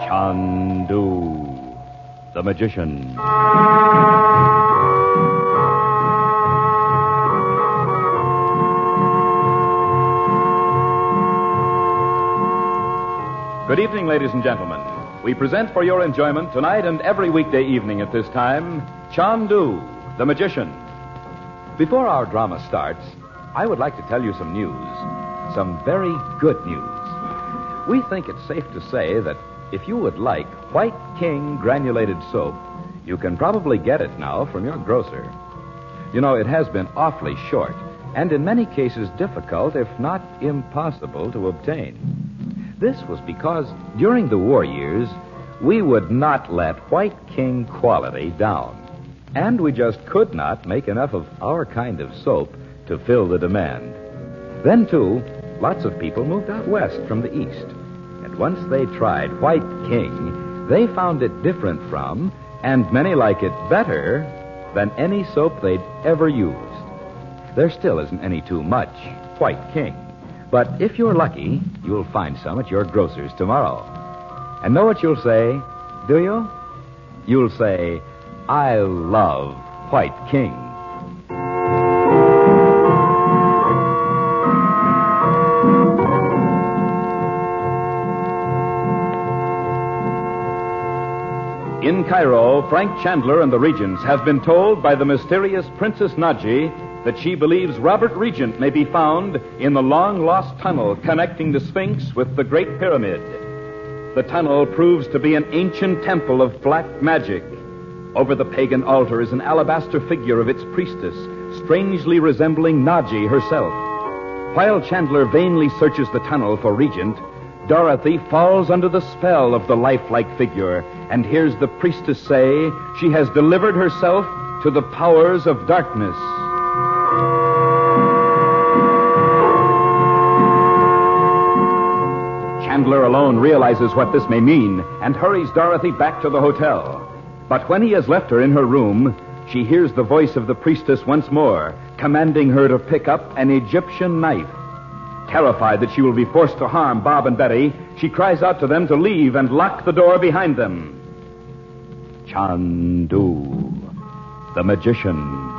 Chandu, the magician. Good evening, ladies and gentlemen. We present for your enjoyment tonight and every weekday evening at this time, Chandu, the magician. Before our drama starts, I would like to tell you some news. Some very good news. We think it's safe to say that if you would like White King granulated soap, you can probably get it now from your grocer. You know, it has been awfully short, and in many cases difficult, if not impossible, to obtain. This was because during the war years, we would not let White King quality down. And we just could not make enough of our kind of soap to fill the demand. Then, too, lots of people moved out west from the east. And once they tried White King, they found it different from, and many like it better, than any soap they'd ever used. There still isn't any too much White King. But if you're lucky, you'll find some at your grocer's tomorrow. And know what you'll say, do you? You'll say, I love White King. In Cairo, Frank Chandler and the Regents have been told by the mysterious Princess Naji that she believes Robert Regent may be found in the long-lost tunnel connecting the Sphinx with the Great Pyramid. The tunnel proves to be an ancient temple of black magic. Over the pagan altar is an alabaster figure of its priestess, strangely resembling Naji herself. While Chandler vainly searches the tunnel for Regent, Dorothy falls under the spell of the lifelike figure and hears the priestess say she has delivered herself to the powers of darkness. Chandler alone realizes what this may mean and hurries Dorothy back to the hotel. But when he has left her in her room, she hears the voice of the priestess once more, commanding her to pick up an Egyptian knife. Terrified that she will be forced to harm Bob and Betty, she cries out to them to leave and lock the door behind them. Chandu, the magician.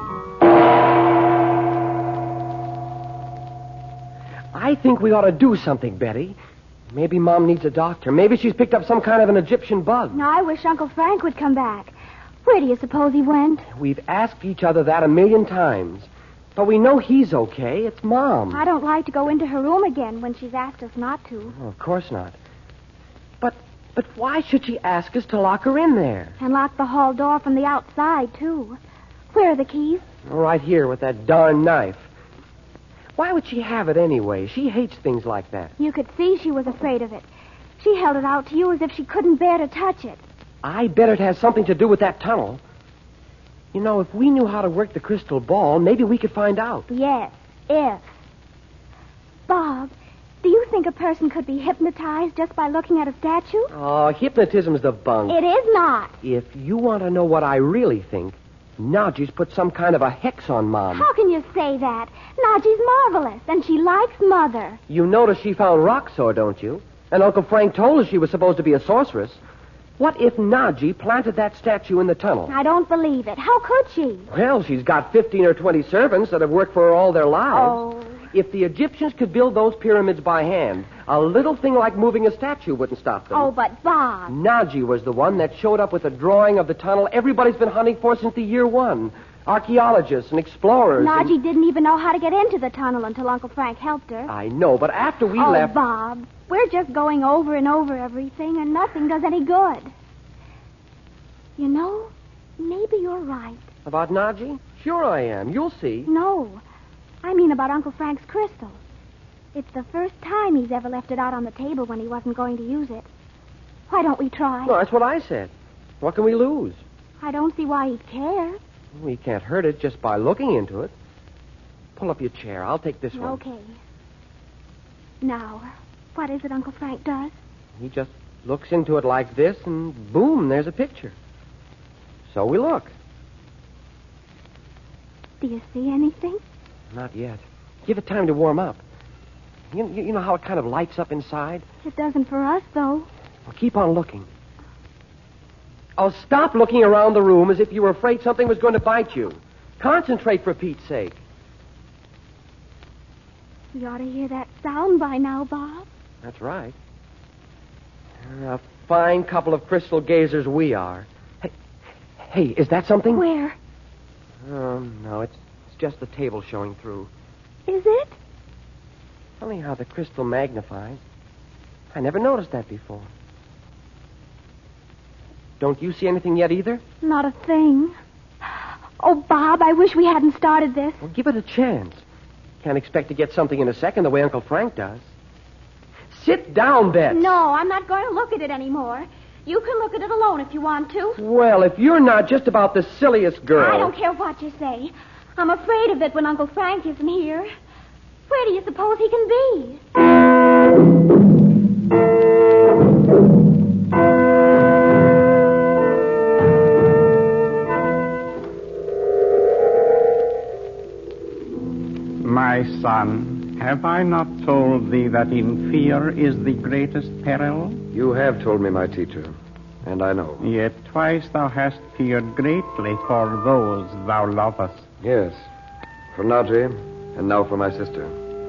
I think we ought to do something, Betty. Maybe Mom needs a doctor. Maybe she's picked up some kind of an Egyptian bug. Now, I wish Uncle Frank would come back. Where do you suppose he went? We've asked each other that 1,000,000 times. But we know he's okay. It's Mom. I don't like to go into her room again when she's asked us not to. Oh, of course not. But why should she ask us to lock her in there? And lock the hall door from the outside, too. Where are the keys? Right here with that darn knife. Why would she have it anyway? She hates things like that. You could see she was afraid of it. She held it out to you as if she couldn't bear to touch it. I bet it has something to do with that tunnel. You know, if we knew how to work the crystal ball, maybe we could find out. Yes, if. Bob, do you think a person could be hypnotized just by looking at a statue? Oh, hypnotism's the bunk. It is not. If you want to know what I really think, Naji's put some kind of a hex on Mom. How can you say that? Naji's marvelous, and she likes Mother. You notice she found Roxor, don't you? And Uncle Frank told us she was supposed to be a sorceress. What if Naji planted that statue in the tunnel? I don't believe it. How could she? Well, she's got 15 or 20 servants that have worked for her all their lives. Oh. If the Egyptians could build those pyramids by hand, a little thing like moving a statue wouldn't stop them. Oh, but Bob. Naji was the one that showed up with a drawing of the tunnel everybody's been hunting for since the year 1. Archaeologists and explorers. Naji didn't even know how to get into the tunnel until Uncle Frank helped her. I know, but after we left... Oh, Bob, we're just going over and over everything, and nothing does any good. You know, maybe you're right. About Naji? Sure I am. You'll see. No, I mean about Uncle Frank's crystal. It's the first time he's ever left it out on the table when he wasn't going to use it. Why don't we try? Well, that's what I said. What can we lose? I don't see why he'd care. We can't hurt it just by looking into it. Pull up your chair. I'll take this one. Okay. Now, what is it Uncle Frank does? He just looks into it like this, and boom, there's a picture. So we look. Do you see anything? Not yet. Give it time to warm up. You know how it kind of lights up inside? It doesn't for us, though. Well, keep on looking. Oh, stop looking around the room as if you were afraid something was going to bite you. Concentrate, for Pete's sake. You ought to hear that sound by now, Bob. That's right. A fine couple of crystal gazers we are. Hey, is that something? Where? No, it's just the table showing through. Is it? Funny how the crystal magnifies. I never noticed that before. Don't you see anything yet either? Not a thing. Oh, Bob, I wish we hadn't started this. Well, give it a chance. Can't expect to get something in a second the way Uncle Frank does. Sit down, Bets. No, I'm not going to look at it anymore. You can look at it alone if you want to. Well, if you're not just about the silliest girl... I don't care what you say. I'm afraid of it when Uncle Frank isn't here. Where do you suppose he can be? My son, have I not told thee that in fear is the greatest peril? You have told me, my teacher, and I know. Yet twice thou hast feared greatly for those thou lovest. Yes, for Nadji, and now for my sister.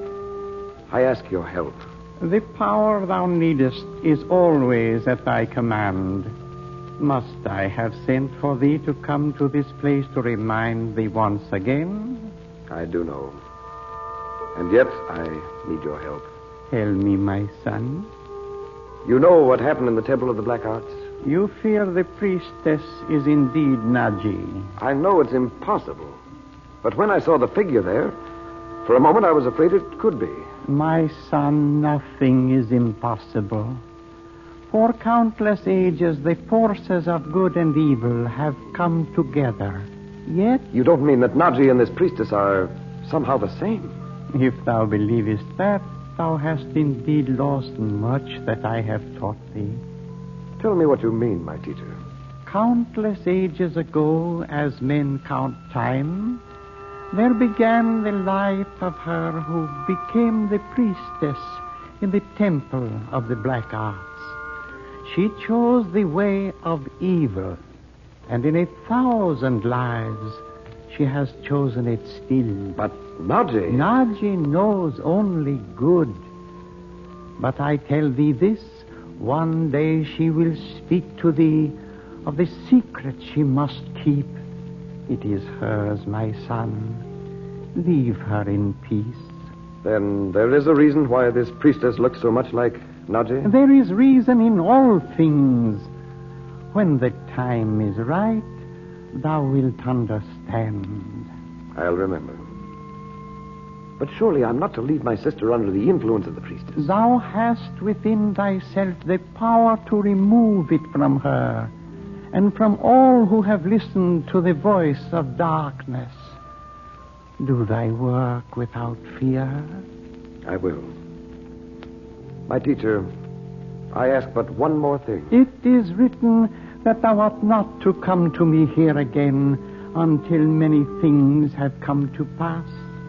I ask your help. The power thou needest is always at thy command. Must I have sent for thee to come to this place to remind thee once again? I do know. And yet, I need your help. Tell me, my son. You know what happened in the Temple of the Black Arts? You fear the priestess is indeed Nadji. I know it's impossible. But when I saw the figure there, for a moment I was afraid it could be. My son, nothing is impossible. For countless ages, the forces of good and evil have come together. Yet, You don't mean that Nadji and this priestess are somehow the same? if thou believest that, thou hast indeed lost much that I have taught thee. Tell me what you mean, my teacher. Countless ages ago, as men count time, there began the life of her who became the priestess in the temple of the Black Arts. She chose the way of evil, and in 1,000 lives she has chosen it still. But Nadji... Nadji knows only good. But I tell thee this, one day she will speak to thee of the secret she must keep. It is hers, my son. Leave her in peace. Then there is a reason why this priestess looks so much like Nadji? There is reason in all things. When the time is right, thou wilt understand. I'll remember. But surely I'm not to leave my sister under the influence of the priestess. Thou hast within thyself the power to remove it from her and from all who have listened to the voice of darkness. Do thy work without fear. I will. My teacher, I ask but one more thing. It is written that thou art not to come to me here again until many things have come to pass.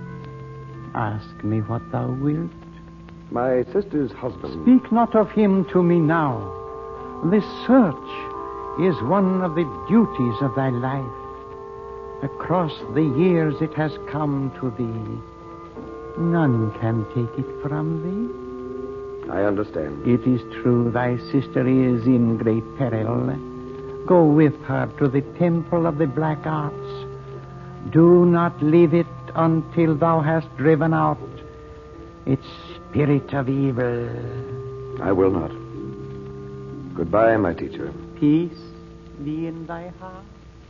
Ask me what thou wilt. My sister's husband... Speak not of him to me now. This search is one of the duties of thy life. Across the years it has come to thee. None can take it from thee. I understand. It is true thy sister is in great peril. Go with her to the temple of the Black Arts. Do not leave it until thou hast driven out its spirit of evil. I will not. Goodbye, my teacher. Peace be in thy heart.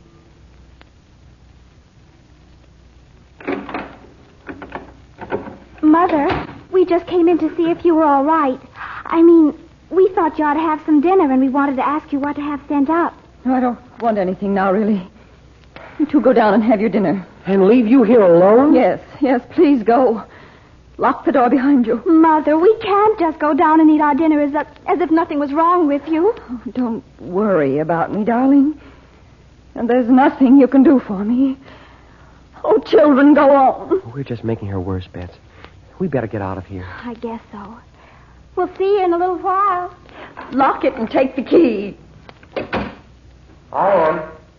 Mother, we just came in to see if you were all right. I mean, we thought you ought to have some dinner, and we wanted to ask you what to have sent up. No, I don't want anything now, really. You two go down and have your dinner. And leave you here alone? Yes, please go. Lock the door behind you. Mother, we can't just go down and eat our dinner as if nothing was wrong with you. Oh, don't worry about me, darling. And there's nothing you can do for me. Oh, children, go on. We're just making her worse, Bets. We better get out of here. I guess so. We'll see you in a little while. Lock it and take the key. I am.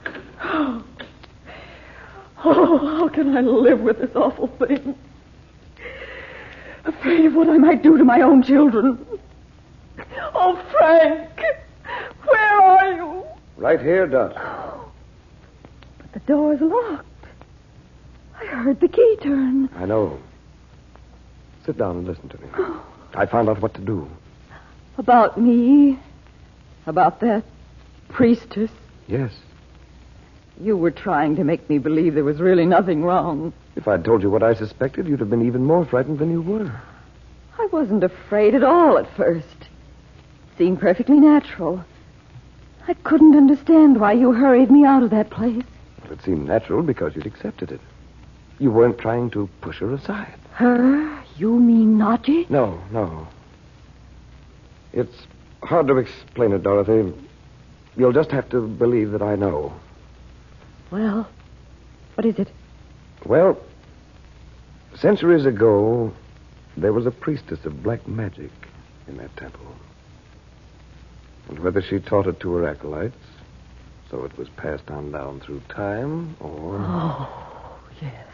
Oh, how can I live with this awful thing? Afraid of what I might do to my own children. Oh, Frank, where are you? Right here, Dot. But the door's locked. I heard the key turn. I know. Sit down and listen to me. I found out what to do. About me? About that priestess? Yes. You were trying to make me believe there was really nothing wrong. If I'd told you what I suspected, you'd have been even more frightened than you were. I wasn't afraid at all at first. It seemed perfectly natural. I couldn't understand why you hurried me out of that place. Well, it seemed natural because you'd accepted it. You weren't trying to push her aside. Her? You mean Naji? No. It's hard to explain it, Dorothy. You'll just have to believe that I know. Well, what is it? Well, centuries ago, there was a priestess of black magic in that temple. And whether she taught it to her acolytes, so it was passed on down through time, or... Oh, yes.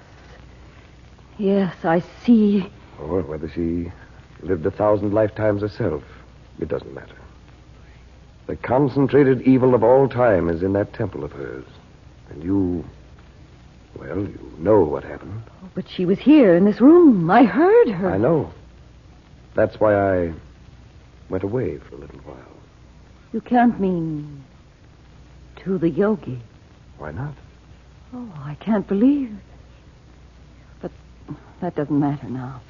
Yes, I see. Or whether she lived 1,000 lifetimes herself, it doesn't matter. The concentrated evil of all time is in that temple of hers. And you know what happened. Oh, but she was here in this room. I heard her. I know. That's why I went away for a little while. You can't mean to the yogi. Why not? Oh, I can't believe. But that doesn't matter now.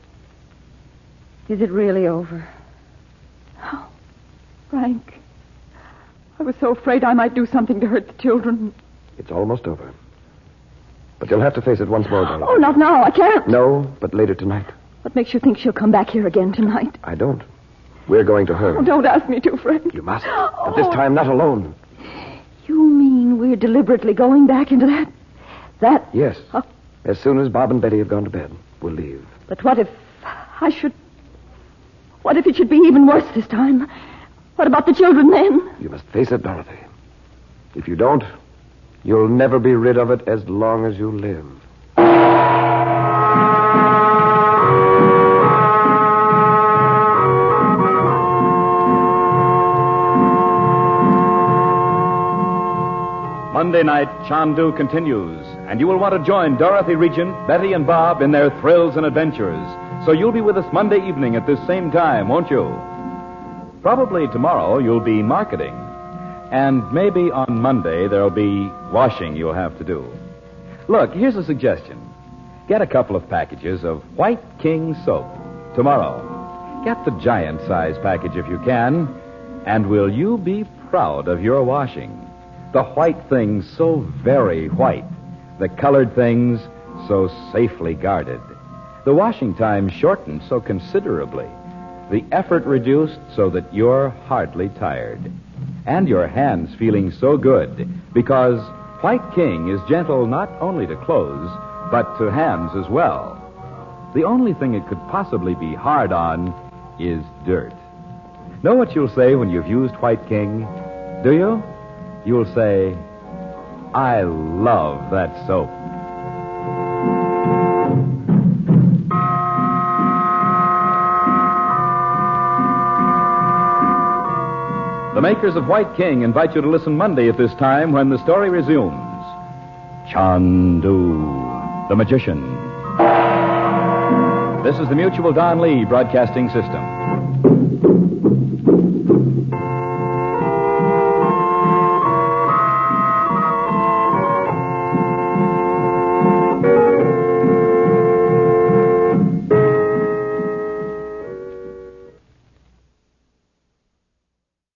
Is it really over? Oh, Frank. I was so afraid I might do something to hurt the children. It's almost over. But you'll have to face it once more, Dorothy. Oh, not now. I can't. No, but later tonight. What makes you think she'll come back here again tonight? I don't. We're going to her. Oh, don't ask me to, Frank. You must. But this time, not alone. You mean we're deliberately going back into that? Yes. As soon as Bob and Betty have gone to bed, we'll leave. But what if it should be even worse this time? What about the children then? You must face it, Dorothy. If you don't, you'll never be rid of it as long as you live. Monday night, Chandu continues, and you will want to join Dorothy Regent, Betty, and Bob in their thrills and adventures. So you'll be with us Monday evening at this same time, won't you? Probably tomorrow you'll be marketing. And maybe on Monday there'll be washing you'll have to do. Look, here's a suggestion. Get a couple of packages of White King soap tomorrow. Get the giant size package if you can. And will you be proud of your washing? The white things so very white. The colored things so safely guarded. The washing time shortened so considerably. The effort reduced so that you're hardly tired. And your hands feeling so good because White King is gentle not only to clothes, but to hands as well. The only thing it could possibly be hard on is dirt. Know what you'll say when you've used White King? Do you? You'll say, I love that soap. The makers of White King invite you to listen Monday at this time when the story resumes. Chandu, the Magician. This is the Mutual Don Lee Broadcasting System.